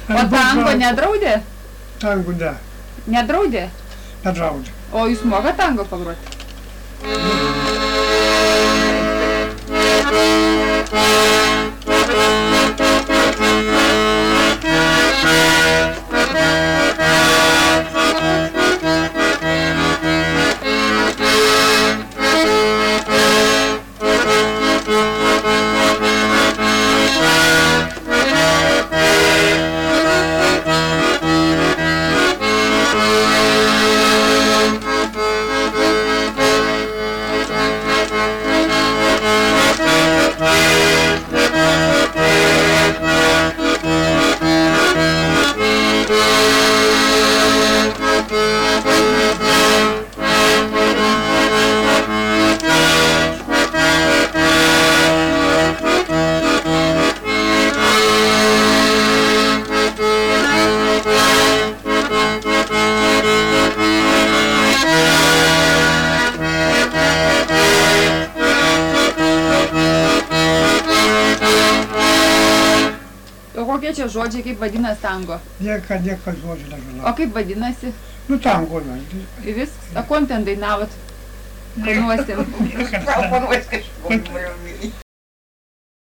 O tango nedraudė? Tango ne, Nedraudė? nedraudė. O jūs moka tango pagroti? Kokie čia žodžiai, kaip vadinasi tango? Nieko žodžių nežinau. O kaip vadinasi? Nu, tango, ne. Ir vis, o kon ten dainavot? Panuosim. Proponuosi kažko.